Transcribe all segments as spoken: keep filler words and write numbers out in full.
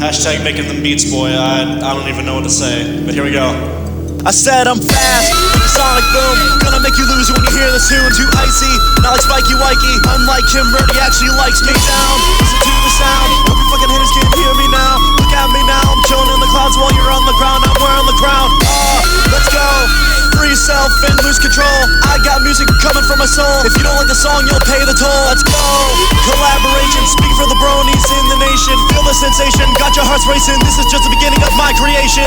Hashtag making them beats, boy. I, I don't even know what to say, but here we go. I said I'm fast, sonic boom. Gonna make you lose when you hear this tune. Too icy, not like Spikey Wikey. Unlike Kim Brady, actually likes me down. Listen to the sound, hope you fucking haters can't hear me now. Look at me now, I'm chilling in the clouds while you're on the ground. I'm wearing the crown. Ah, uh, let's go. Free yourself and lose control. I got music coming from my soul. If you don't like the song, you'll pay the toll. Let's go. Collaboration, speak for the bronies in the nation. Feel the sensation, got your hearts racing. This is just the beginning of my creation.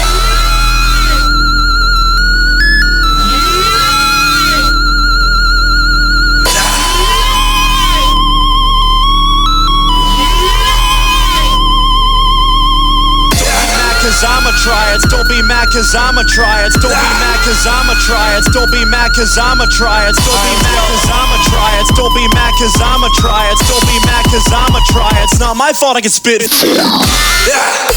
Cause I'ma try it, don't be mad cause I'ma try it. Don't be mad cause I'ma try it. Don't be mad cause I'ma try it. Don't be mad cause I'ma try it. Don't be mad cause I'ma try it. Don't be mad cause I'ma try it. It's not my fault I can spit it. Yeah.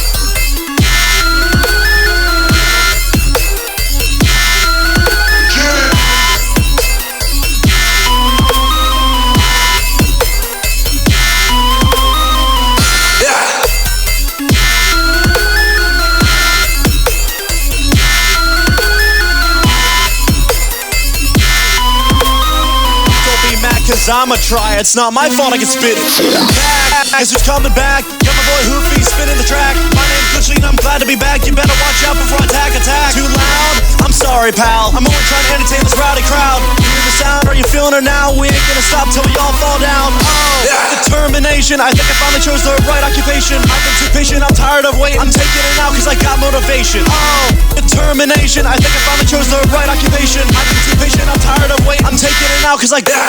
Cause I'ma try it, it's not my fault I can spit it. Back, guess who's coming back? Got my boy Hoofy spinning the track. My name's Glitchy and I'm glad to be back. You better watch out before I attack, attack. Too loud? I'm sorry, pal. I'm only trying to entertain this rowdy crowd. You hear the sound? Are you feeling her now? We ain't gonna stop till we all fall down. Oh, determination. I think I finally chose the right occupation. I've been too patient, I'm tired of waiting. I'm taking it now cause I got motivation. Oh, determination. I think I finally chose the right occupation. I've been too patient, I'm tired of waiting. I'm taking it now cause I got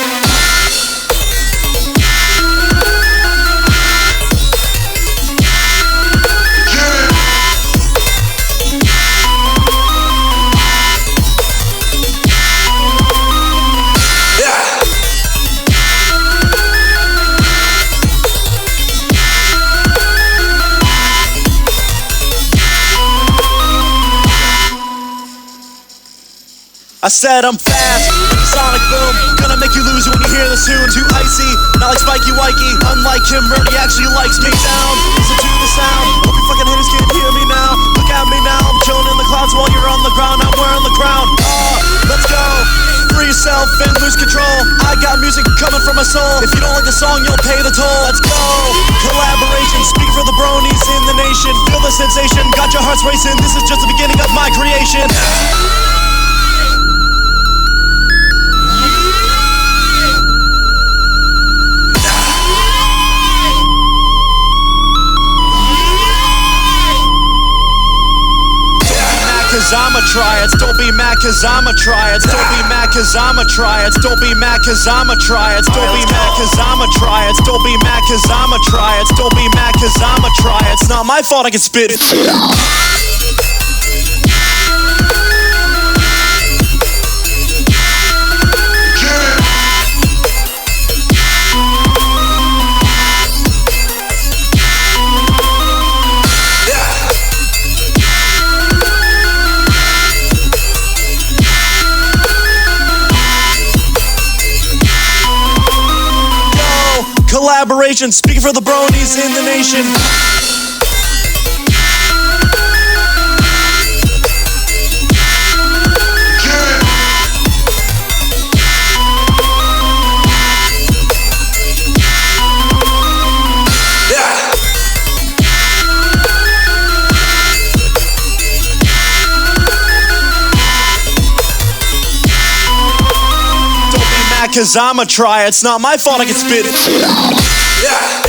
I said I'm fast, sonic boom. Gonna make you lose when you hear this tune. Too icy, not like Spikey Wikey. Unlike Kim Brady, actually likes me down. Listen to the sound, hope you fucking haters can't hear me now. Look at me now, I'm chilling in the clouds while you're on the ground. I'm wearing the crown. Ah, uh, let's go. Free yourself and lose control. I got music coming from my soul. If you don't like the song, you'll pay the toll. Let's go. Collaboration, speak for the bronies in the nation. Feel the sensation, got your hearts racing. This is just the beginning of my creation. Cause I'ma try it, don't be mad cause I'ma try it. Don't be mad cause I'ma try it. Don't be mad cause I'ma try it. Don't be mad cause I'ma try it. Don't be mad cause I'ma try it. Don't be mad cause I'ma try it. It's not my fault I can spit it. Collaboration, speaking for the bronies in the nation. Cause I'ma try it, it's not my fault I can spit it. Yeah.